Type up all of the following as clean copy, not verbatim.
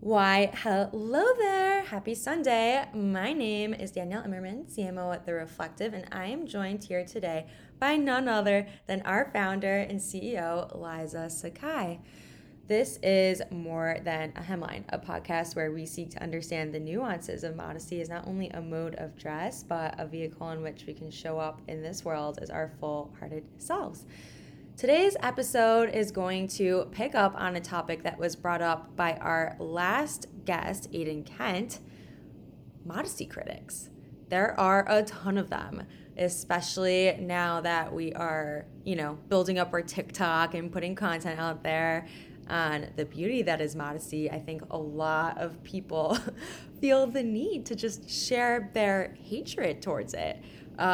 Why, hello there. Happy Sunday. My name is Danielle Immerman, CMO at The Reflective, and I am joined here today by none other than our founder and CEO, Liza Sakai. This is More Than a Hemline, a podcast where we seek to understand the nuances of modesty as not only a mode of dress, but a vehicle in which we can show up in this world as our full-hearted selves. Today's episode is going to pick up on a topic that was brought up by our last guest, Aiden Kent, modesty critics. There are a ton of them, especially now that we are, building up our TikTok and putting content out there on the beauty that is modesty. I think a lot of people feel the need to just share their hatred towards it.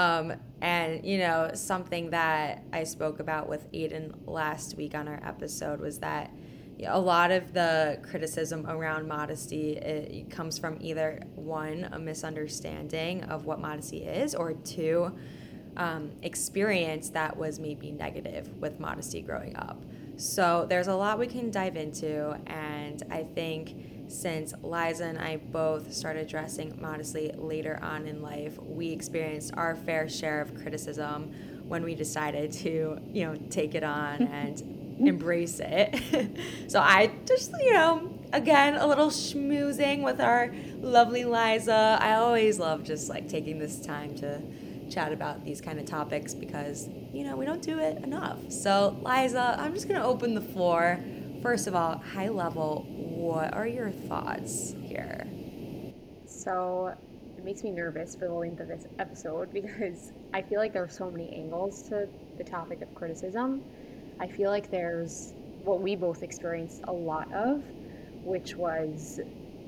Something that I spoke about with Aiden last week on our episode was that a lot of the criticism around modesty, it comes from either one, a misunderstanding of what modesty is, or two, experience that was maybe negative with modesty growing up. So there's a lot we can dive into, and I think since Liza and I both started dressing modestly later on in life, we experienced our fair share of criticism when we decided to, take it on and embrace it. So I just, again, a little schmoozing with our lovely Liza. I always love just like taking this time to chat about these kind of topics because, we don't do it enough. So Liza, I'm just going to open the floor. First of all, high level, what are your thoughts here? So it makes me nervous for the length of this episode because I feel like there are so many angles to the topic of criticism. I feel like there's what we both experienced a lot of, which was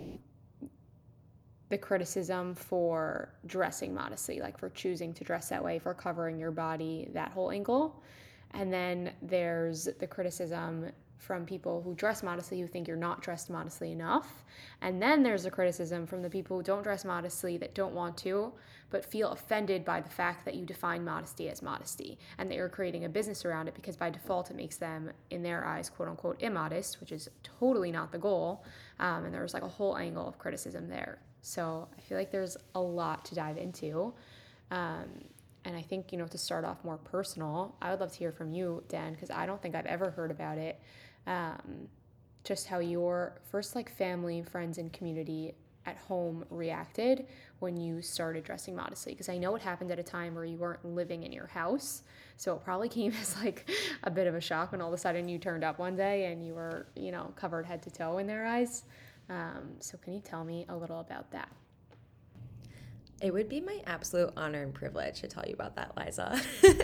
the criticism for dressing modestly, like for choosing to dress that way, for covering your body, that whole angle. And then there's the criticism from people who dress modestly who think you're not dressed modestly enough. And then there's the criticism from the people who don't dress modestly that don't want to, but feel offended by the fact that you define modesty as modesty and that you're creating a business around it because by default it makes them, in their eyes, quote unquote, immodest, which is totally not the goal. And there's like a whole angle of criticism there. So I feel like there's a lot to dive into. And I think, to start off more personal, I would love to hear from you, Dan, because I don't think I've ever heard about it. Just how your first family, friends, and community at home reacted when you started dressing modestly. Because I know it happened at a time where you weren't living in your house. So it probably came as a bit of a shock when all of a sudden you turned up one day and you were, covered head to toe in their eyes. So can you tell me a little about that? It would be my absolute honor and privilege to tell you about that, Liza.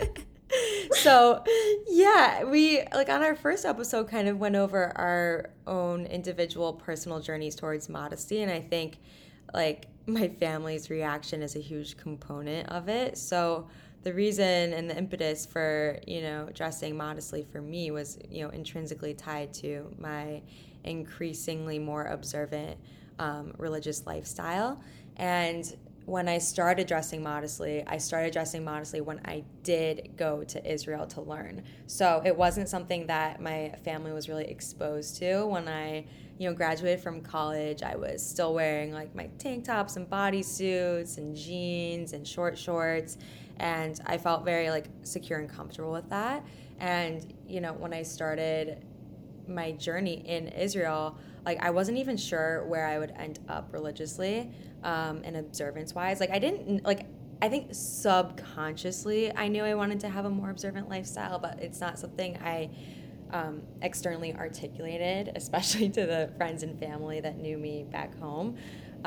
So, yeah, we, on our first episode, kind of went over our own individual personal journeys towards modesty. And I think, my family's reaction is a huge component of it. So, the reason and the impetus for, dressing modestly for me was, intrinsically tied to my increasingly more observant religious lifestyle. And when I started dressing modestly when I did go to Israel to learn. So it wasn't something that my family was really exposed to. When I, graduated from college, I was still wearing my tank tops and bodysuits and jeans and short shorts. And I felt very secure and comfortable with that. And, when I started my journey in Israel, I wasn't even sure where I would end up religiously and observance-wise. I think subconsciously I knew I wanted to have a more observant lifestyle, but it's not something I externally articulated, especially to the friends and family that knew me back home.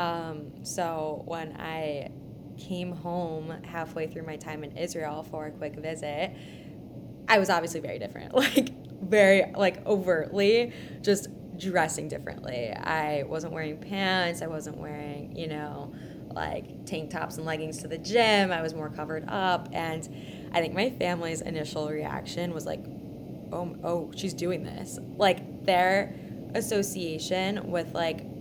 So when I came home halfway through my time in Israel for a quick visit, I was obviously very different, very overtly just dressing differently. I wasn't wearing pants. I wasn't wearing, tank tops and leggings to the gym. I was more covered up. And I think my family's initial reaction was oh, she's doing this. Their association with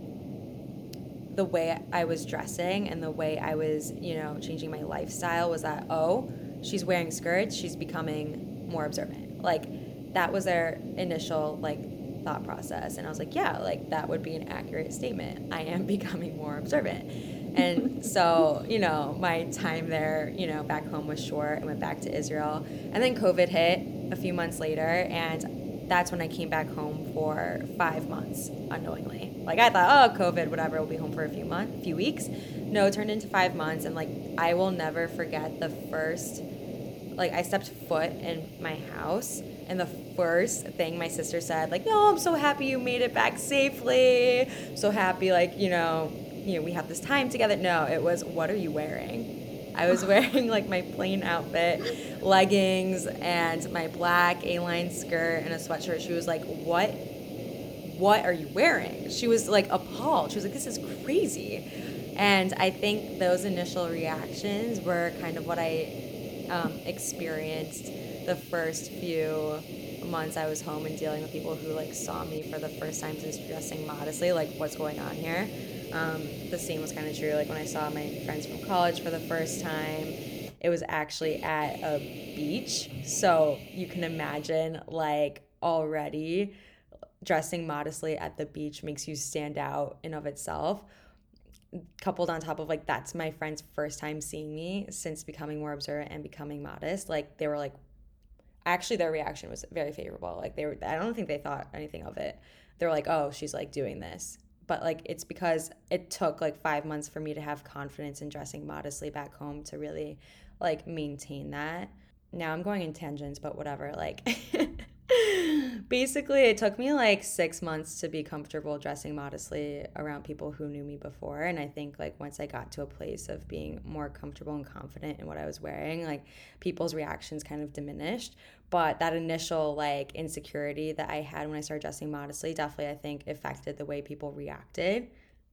the way I was dressing and the way I was, changing my lifestyle was that, oh, she's wearing skirts, she's becoming more observant. That was their initial thought process. And I was like, yeah, like that would be an accurate statement. I am becoming more observant. And so, my time there, back home was short. I went back to Israel. And then COVID hit a few months later. And that's when I came back home for 5 months unknowingly. Like I thought, oh, COVID, whatever, we'll be home for a few weeks. No, it turned into 5 months. And like, I will never forget the first, like I stepped foot in my house and the first thing my sister said, like, no, I'm so happy you made it back safely. So happy, like, we have this time together. No, it was, what are you wearing? I was wearing like my plain outfit, leggings, and my black A-line skirt and a sweatshirt. She was like, what are you wearing? She was like appalled. She was like, this is crazy. And I think those initial reactions were kind of what I experienced the first few months I was home and dealing with people who like saw me for the first time since dressing modestly, like what's going on here. The same was kind of true like when I saw my friends from college for the first time. It was actually at a beach, so you can imagine like already dressing modestly at the beach makes you stand out in of itself, coupled on top of like that's my friend's first time seeing me since becoming more observant and becoming modest. Like they were like, actually their reaction was very favorable. Like I don't think they thought anything of it. They were like, oh, she's like doing this. But like it's because it took like 5 months for me to have confidence in dressing modestly back home to really like maintain that. Now I'm going in tangents, but whatever. Like basically, it took me like 6 months to be comfortable dressing modestly around people who knew me before. And I think like once I got to a place of being more comfortable and confident in what I was wearing, like people's reactions kind of diminished. But that initial like insecurity that I had when I started dressing modestly definitely, I think, affected the way people reacted.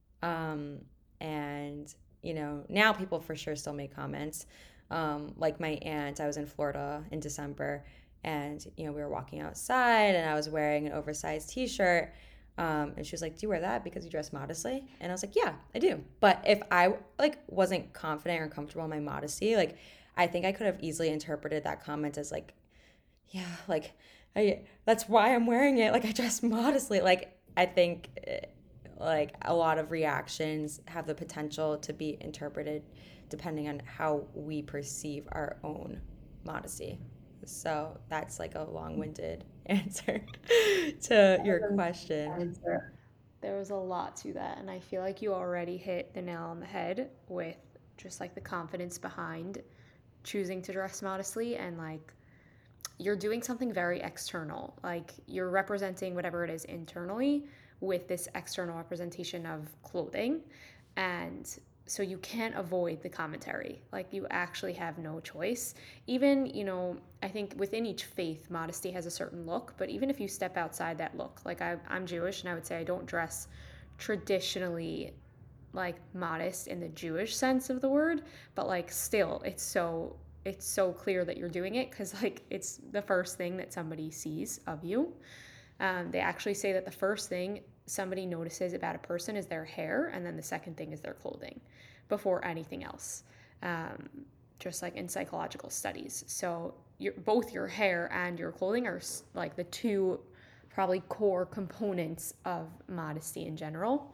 And, now people for sure still make comments. Like my aunt, I was in Florida in December, and we were walking outside and I was wearing an oversized t-shirt, and she was like, do you wear that because you dress modestly? And I was like, yeah, I do. But if I like wasn't confident or comfortable in my modesty, like I think I could have easily interpreted that comment as like, yeah, like that's why I'm wearing it, like I dress modestly. Like I think like a lot of reactions have the potential to be interpreted depending on how we perceive our own modesty. So that's like a long-winded answer to your question. There was a lot to that, and I feel like you already hit the nail on the head with just like the confidence behind choosing to dress modestly, and like you're doing something very external. Like you're representing whatever it is internally with this external representation of clothing. And so you can't avoid the commentary. Like you actually have no choice. Even, I think within each faith, modesty has a certain look, but even if you step outside that look, like I'm Jewish and I would say I don't dress traditionally like modest in the Jewish sense of the word, but like still it's so clear that you're doing it because like it's the first thing that somebody sees of you. They actually say that the first thing somebody notices about a person is their hair, and then the second thing is their clothing before anything else, just like in psychological studies. So both your hair and your clothing are like the two probably core components of modesty in general.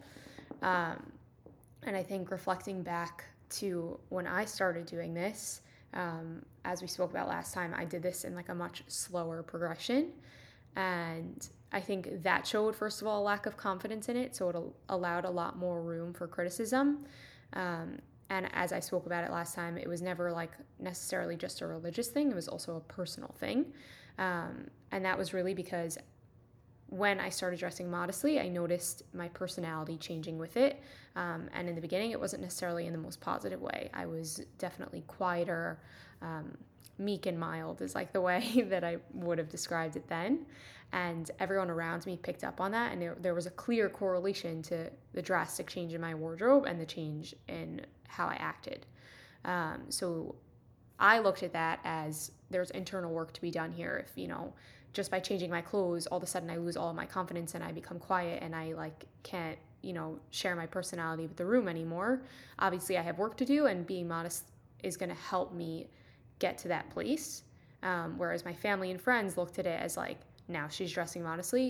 And I think reflecting back to when I started doing this, as we spoke about last time, I did this in like a much slower progression. And I think that showed, first of all, a lack of confidence in it. So it allowed a lot more room for criticism. And as I spoke about it last time, it was never like necessarily just a religious thing. It was also a personal thing. And that was really because when I started dressing modestly, I noticed my personality changing with it. And in the beginning, it wasn't necessarily in the most positive way. I was definitely quieter, meek and mild is like the way that I would have described it then. And everyone around me picked up on that. And there was a clear correlation to the drastic change in my wardrobe and the change in how I acted. So I looked at that as there's internal work to be done here. If, just by changing my clothes, all of a sudden I lose all of my confidence and I become quiet and I like can't, share my personality with the room anymore. Obviously I have work to do, and being modest is going to help me get to that place. Whereas my family and friends looked at it as like, now she's dressing modestly.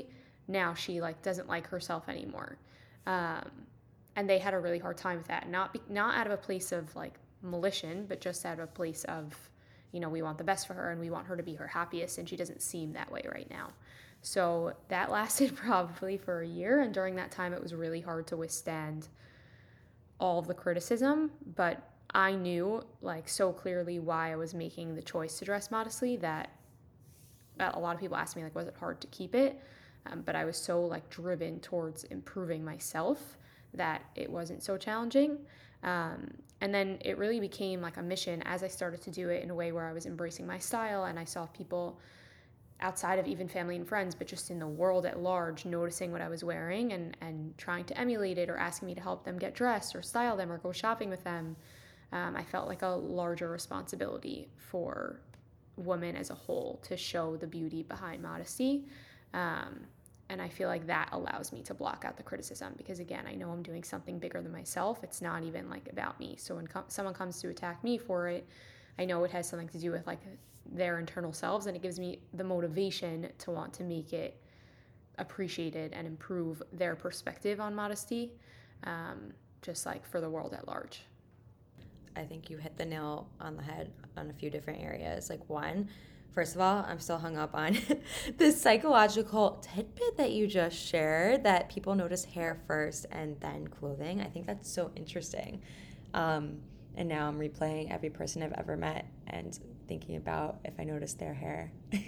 now she like doesn't like herself anymore. And they had a really hard time with that, not out of a place of like malicious, but just out of a place of, you know, we want the best for her and we want her to be her happiest, and she doesn't seem that way right now. So that lasted probably for a year, and during that time it was really hard to withstand all of the criticism, but I knew like so clearly why I was making the choice to dress modestly that a lot of people asked me like, was it hard to keep it? But I was so like driven towards improving myself that it wasn't so challenging. And then it really became like a mission as I started to do it in a way where I was embracing my style, and I saw people outside of even family and friends, but just in the world at large, noticing what I was wearing and trying to emulate it, or asking me to help them get dressed or style them or go shopping with them. I felt like a larger responsibility for women as a whole to show the beauty behind modesty. And I feel like that allows me to block out the criticism, because again, I know I'm doing something bigger than myself. It's not even like about me. So when someone comes to attack me for it, I know it has something to do with like their internal selves, and it gives me the motivation to want to make it appreciated and improve their perspective on modesty, just like for the world at large. I think you hit the nail on the head on a few different areas. Like, one, first of all, I'm still hung up on this psychological tidbit that you just shared, that people notice hair first and then clothing. I think that's so interesting. And now I'm replaying every person I've ever met and thinking about if I noticed their hair.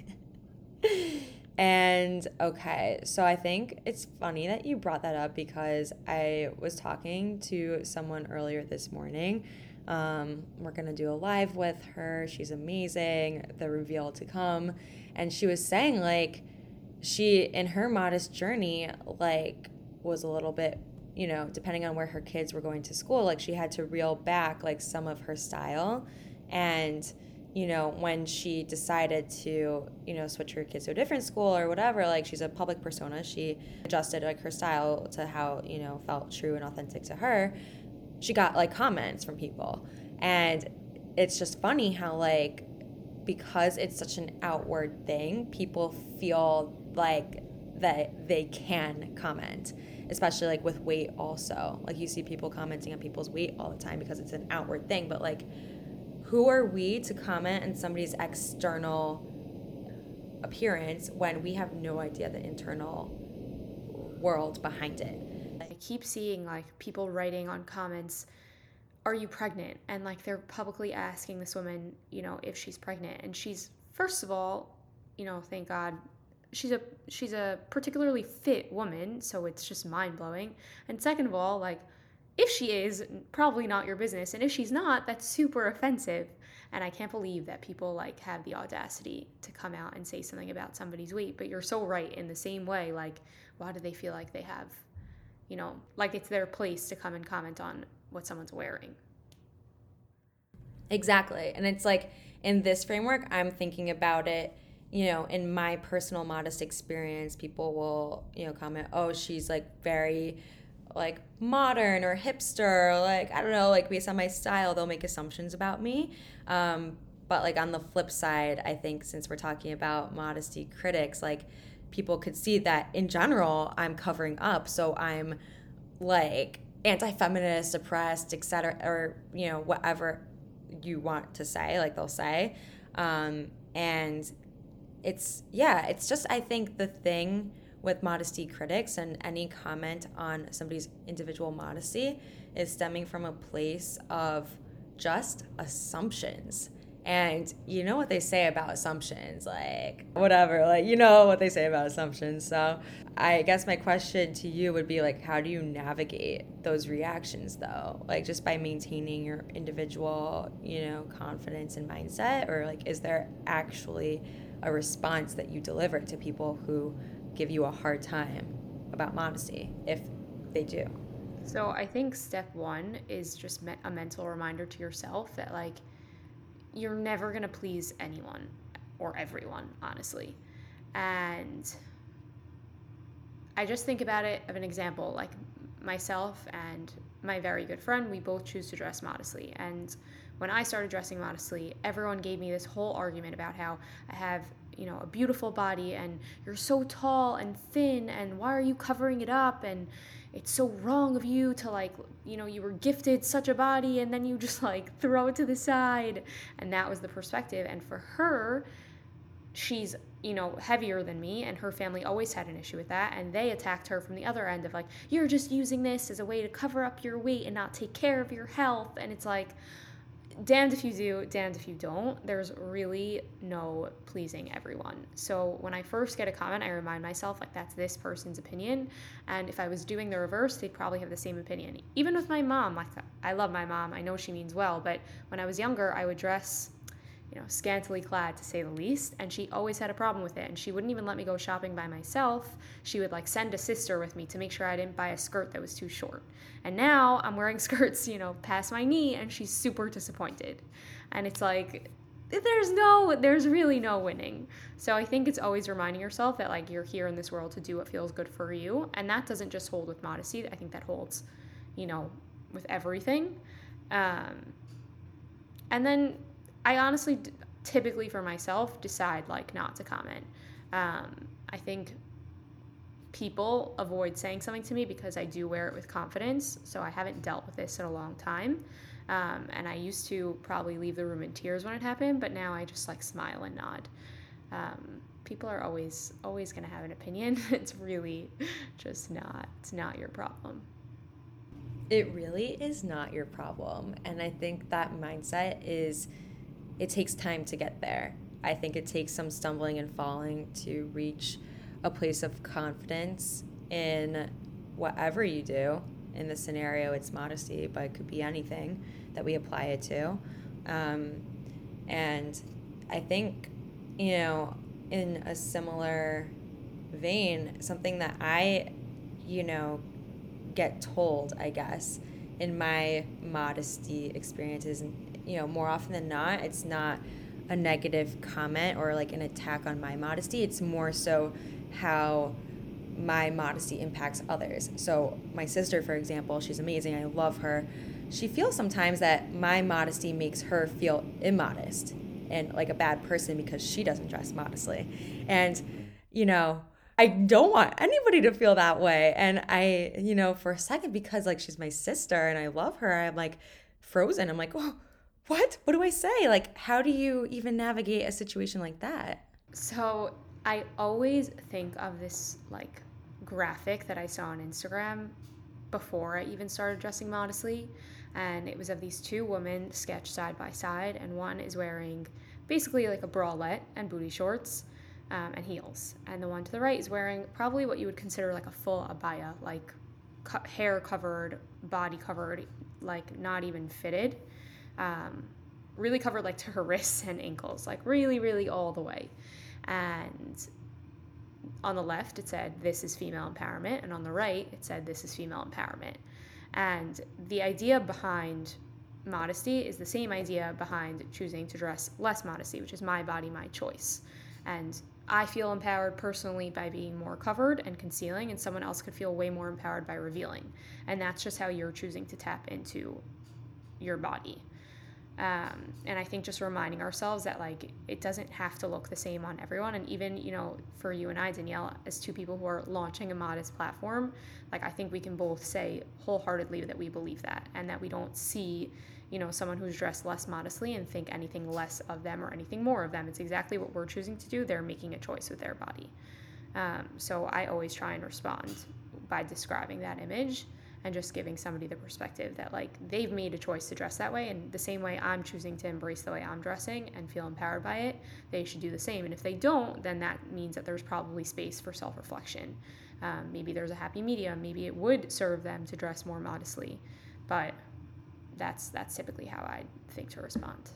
And okay, so I think it's funny that you brought that up, because I was talking to someone earlier this morning. We're going to do a live with her. She's amazing. The reveal to come. And she was saying, like, she, in her modest journey, like, was a little bit, you know, depending on where her kids were going to school, like, she had to reel back, like, some of her style. And, you know, when she decided to, you know, switch her kids to a different school or whatever, like, she's a public persona, she adjusted, like, her style to how, you know, felt true and authentic to her. She got like comments from people, and it's just funny how, like, because it's such an outward thing, people feel like that they can comment, especially like with weight. Also, like, you see people commenting on people's weight all the time because it's an outward thing, but like, who are we to comment on somebody's external appearance when we have no idea the internal world behind it? I keep seeing like people writing on comments, are you pregnant? And like they're publicly asking this woman, you know, if she's pregnant. And she's, first of all, you know, thank God, she's a particularly fit woman, so it's just mind-blowing. And second of all, like, if she is, probably not your business. And if she's not, that's super offensive. And I can't believe that people like have the audacity to come out and say something about somebody's weight. But you're so right, in the same way, like, why do they feel like they have, you know, like it's their place to come and comment on what someone's wearing? Exactly. And it's like, in this framework, I'm thinking about it, you know, in my personal modest experience, people will, you know, comment, oh, she's like very like modern or hipster, or like, I don't know, like based on my style, they'll make assumptions about me. But like on the flip side, I think since we're talking about modesty critics, like, people could see that in general I'm covering up, so I'm like anti-feminist, oppressed, etc., or, you know, whatever you want to say, like they'll say. And it's just, I think the thing with modesty critics and any comment on somebody's individual modesty is stemming from a place of just assumptions. And you know what they say about assumptions, like, whatever, like, you know what they say about assumptions. So I guess my question to you would be, like, how do you navigate those reactions, though? Like, just by maintaining your individual, you know, confidence and mindset? Or, like, is there actually a response that you deliver to people who give you a hard time about modesty, if they do? So I think step one is just a mental reminder to yourself that, like, you're never going to please anyone or everyone, honestly. And I just think about it of an example, like myself and my very good friend, we both choose to dress modestly. And when I started dressing modestly, everyone gave me this whole argument about how I have a beautiful body, and you're so tall and thin, and why are you covering it up? And it's so wrong of you to like, you were gifted such a body and then you just like throw it to the side. And that was the perspective. And for her, she's heavier than me, and her family always had an issue with that, and they attacked her from the other end of like, you're just using this as a way to cover up your weight and not take care of your health. And it's like, damned if you do, damned if you don't. There's really no pleasing everyone. So when I first get a comment, I remind myself like, that's this person's opinion, and if I was doing the reverse, they'd probably have the same opinion. Even with my mom, like, I love my mom, I know she means well, but when I was younger, I would dress scantily clad, to say the least, and she always had a problem with it, and she wouldn't even let me go shopping by myself. She would like send a sister with me to make sure I didn't buy a skirt that was too short. And now I'm wearing skirts past my knee, and she's super disappointed. And it's like, there's really no winning. So I think it's always reminding yourself that like, you're here in this world to do what feels good for you, and that doesn't just hold with modesty. I think that holds with everything. And then I honestly, typically for myself, decide like not to comment. I think people avoid saying something to me because I do wear it with confidence, so I haven't dealt with this in a long time. And I used to probably leave the room in tears when it happened, but now I just like smile and nod. People are always going to have an opinion. It's really just it's not your problem. It really is not your problem. And I think that mindset it takes time to get there. I think it takes some stumbling and falling to reach a place of confidence in whatever you do. In this scenario, it's modesty, but it could be anything that we apply it to. And I think, in a similar vein, something that I, get told, I guess, in my modesty experiences, more often than not, it's not a negative comment or like an attack on my modesty. It's more so how my modesty impacts others. So my sister, for example, she's amazing. I love her. She feels sometimes that my modesty makes her feel immodest and like a bad person because she doesn't dress modestly. And, I don't want anybody to feel that way. And I, for a second, because like she's my sister and I love her, I'm like frozen. I'm like, oh, what do I say? Like, how do you even navigate a situation like that? So I always think of this like graphic that I saw on Instagram before I even started dressing modestly. And it was of these two women sketched side by side. And one is wearing basically like a bralette and booty shorts and heels. And the one to the right is wearing probably what you would consider like a full abaya, like hair covered, body covered, like not even fitted. Really covered like to her wrists and ankles, like really, really all the way. And on the left, it said, "This is female empowerment." And on the right, it said, "This is female empowerment." And the idea behind modesty is the same idea behind choosing to dress less modesty, which is my body, my choice. And I feel empowered personally by being more covered and concealing, and someone else could feel way more empowered by revealing. And that's just how you're choosing to tap into your body. And I think just reminding ourselves that like it doesn't have to look the same on everyone. And even for you and I, Danielle, as two people who are launching a modest platform, like I think we can both say wholeheartedly that we believe that, and that we don't see someone who's dressed less modestly and think anything less of them or anything more of them. It's exactly what we're choosing to do. They're making a choice with their body. So I always try and respond by describing that image and just giving somebody the perspective that like they've made a choice to dress that way, and the same way I'm choosing to embrace the way I'm dressing and feel empowered by it, they should do the same. And if they don't, then that means that there's probably space for self-reflection. Maybe there's a happy medium. Maybe it would serve them to dress more modestly, but that's typically how I think to respond.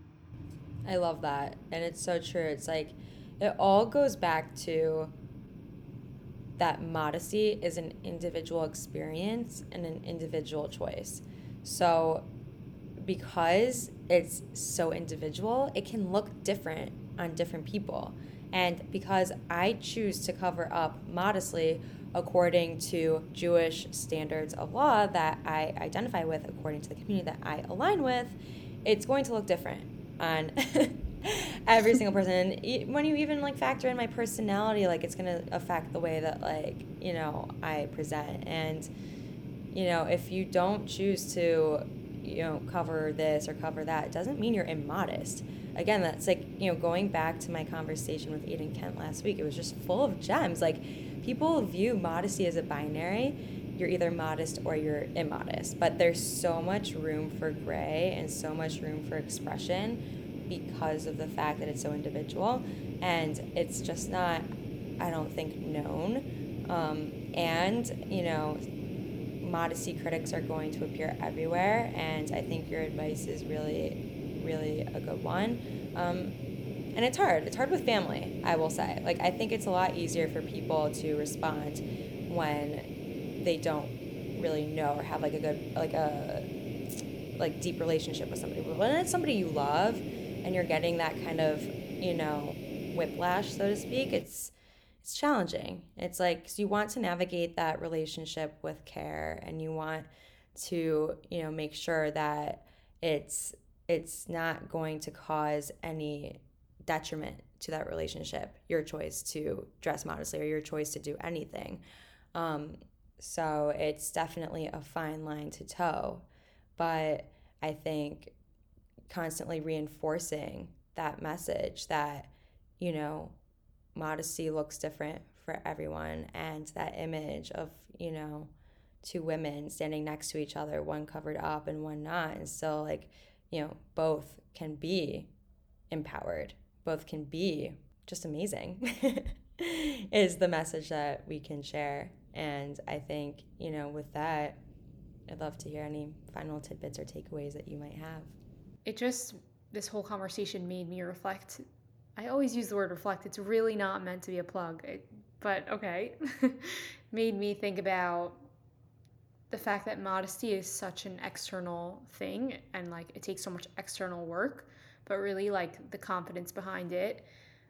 I love that, and it's so true. It's like it all goes back to that modesty is an individual experience and an individual choice. So because it's so individual, it can look different on different people. And because I choose to cover up modestly according to Jewish standards of law that I identify with, according to the community that I align with, it's going to look different on Every single person. When you even like factor in my personality, like it's gonna affect the way that like, you know, I present. And, you know, if you don't choose to, you know, cover this or cover that, it doesn't mean you're immodest. Again, that's like, you know, going back to my conversation with Aiden Kent last week, it was just full of gems. Like, people view modesty as a binary. You're either modest or you're immodest. But there's so much room for gray and so much room for expression because of the fact that it's so individual. And it's just not, I don't think, known. And, you know, modesty critics are going to appear everywhere. And I think your advice is really, really a good one. And it's hard. It's hard with family, I will say. Like, I think it's a lot easier for people to respond when they don't really know or have like a good, like deep relationship with somebody. But when it's somebody you love and you're getting that kind of, you know, whiplash, so to speak, it's challenging. It's like, 'cause you want to navigate that relationship with care, and you want to, you know, make sure that it's not going to cause any detriment to that relationship, your choice to dress modestly or your choice to do anything. So it's definitely a fine line to toe. But I think constantly reinforcing that message that, you know, modesty looks different for everyone, and that image of, you know, two women standing next to each other, one covered up and one not, and still like, you know, both can be empowered, both can be just amazing is the message that we can share. And I think, you know, with that, I'd love to hear any final tidbits or takeaways that you might have. This whole conversation made me reflect. I always use the word reflect. It's really not meant to be a plug, but okay. Made me think about the fact that modesty is such an external thing, and like it takes so much external work, but really like the confidence behind it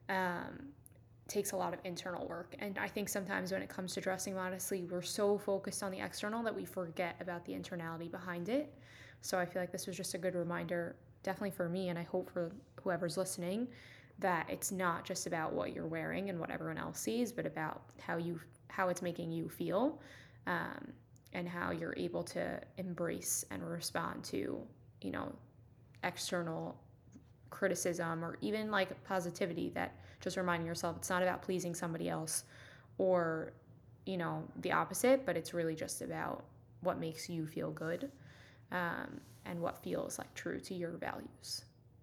takes a lot of internal work. And I think sometimes when it comes to dressing modestly, we're so focused on the external that we forget about the internality behind it. So I feel like this was just a good reminder, definitely for me, and I hope for whoever's listening, that it's not just about what you're wearing and what everyone else sees, but about how it's making you feel, and how you're able to embrace and respond to, you know, external criticism or even like positivity. That just reminding yourself it's not about pleasing somebody else or, you know, the opposite, but it's really just about what makes you feel good, and what feels like true to your values.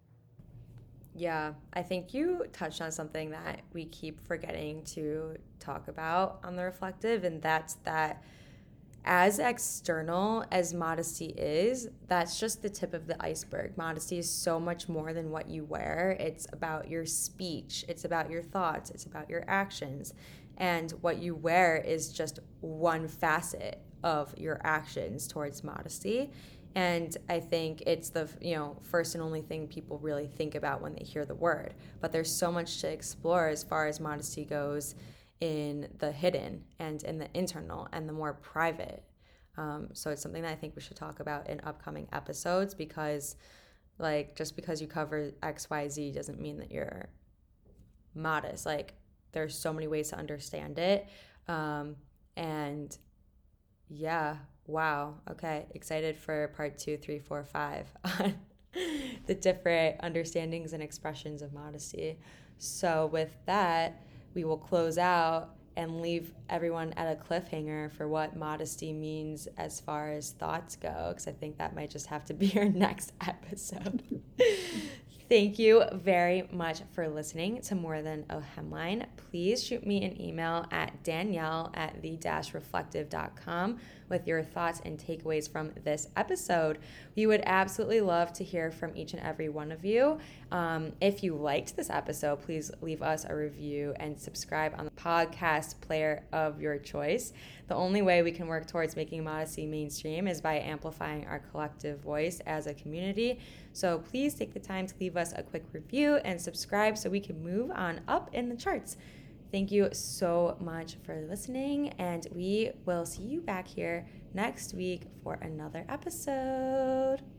Yeah, I think you touched on something that we keep forgetting to talk about on the reflective, and that's that as external as modesty is, that's just the tip of the iceberg. Modesty is so much more than what you wear. It's about your speech, it's about your thoughts, it's about your actions. And what you wear is just one facet of your actions towards modesty. And I think it's the, you know, first and only thing people really think about when they hear the word. But there's so much to explore as far as modesty goes in the hidden and in the internal and the more private. So it's something that I think we should talk about in upcoming episodes, because like just because you cover XYZ doesn't mean that you're modest. Like there's so many ways to understand it. And yeah, wow. Okay. Excited for part 2, 3, 4, 5 on the different understandings and expressions of modesty. So with that, we will close out and leave everyone at a cliffhanger for what modesty means as far as thoughts go, because I think that might just have to be our next episode. Thank you very much for listening to More Than a Hemline. Please shoot me an email at danielle@the-reflective.com with your thoughts and takeaways from this episode. We would absolutely love to hear from each and every one of you. If you liked this episode, please leave us a review and subscribe on the podcast player of your choice. The only way we can work towards making modesty mainstream is by amplifying our collective voice as a community. So please take the time to leave us a quick review and subscribe so we can move on up in the charts. Thank you so much for listening, and we will see you back here next week for another episode.